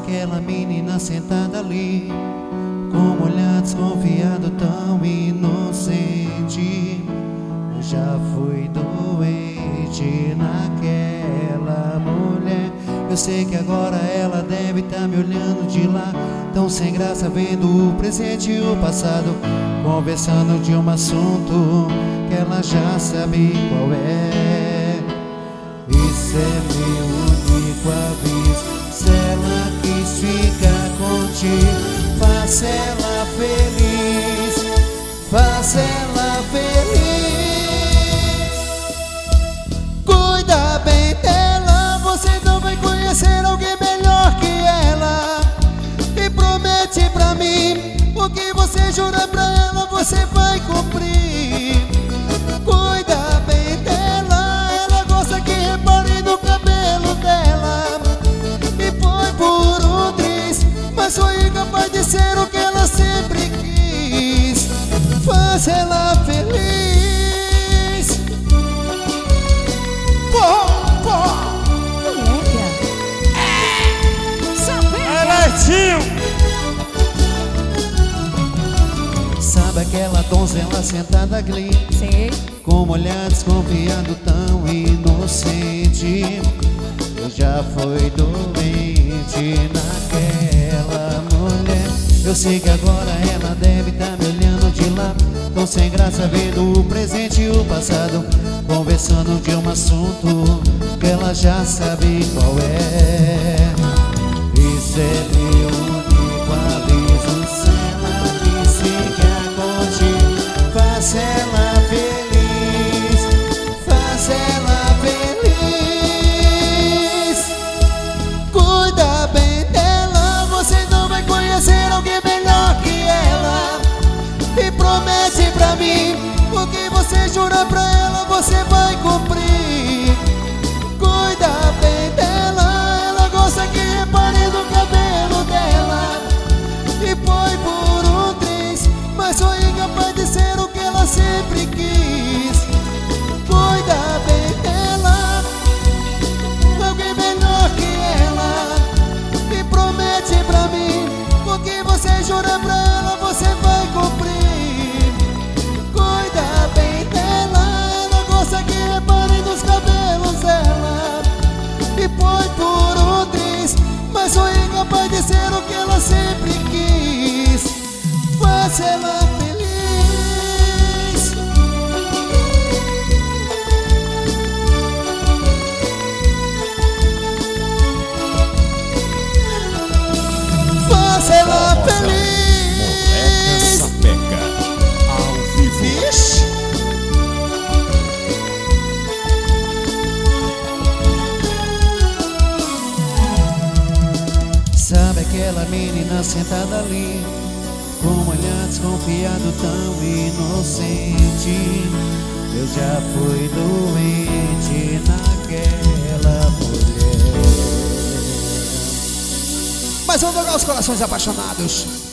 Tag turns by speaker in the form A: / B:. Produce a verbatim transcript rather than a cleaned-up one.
A: aquela menina sentada ali, com um olhar desconfiado, tão inocente. Eu já fui doente naquela mulher. Eu sei que agora ela deve estar me olhando de lá, tão sem graça, vendo o presente e o passado, conversando de um assunto que ela já sabe qual é. Isso é meu único aviso: se ela quis ficar contigo, faça ela feliz, faça ela feliz. Cuida bem dela, você não vai conhecer alguém melhor que ela. E promete pra mim, o que você jura pra ela, você vai cumprir. Cuida bem dela, ela gosta que repare no cabelo dela. E foi por um triz, mas foi incapaz de ser o que ela sempre quis. Faz ela feliz. Porra, porra.
B: Moleque.
C: É Leitinho.
A: Sabe aquela donzela sentada ali,
B: Sei.
A: com um olhar desconfiado, tão inocente. Eu já fui doente naquela mulher. Eu sei que agora ela deve estar me olhando de lá, tão sem graça, vendo o presente e o passado, conversando de um assunto que ela já sabe qual é. Isso é meu único aviso: se ela quis ficar contigo, faça ela feliz, faça ela feliz. Cuida bem dela, você não vai conhecer alguém melhor que ela. E promete pra mim, o que você jura pra ela, você vai cumprir. Cuida bem dela, ela gosta que repare no cabelo dela. E foi por um triz, mas foi incapaz de ser o que ela sempre quis. Cuida bem dela, alguém melhor que ela. E promete pra mim, o que você jura pra ela, você vai cumprir. Cuida bem dela, ela gosta que repare nos cabelos dela. E foi por um triz, mas foi incapaz de ser o que ela sempre quis. Faça ela feliz. Faça ela feliz.
C: Sapeca ao vivo.
A: Vixe. Sabe aquela menina sentada ali, com um olhar desconfiado, tão inocente. Eu já fui doente naquela mulher. Mas vamos tocar os corações apaixonados.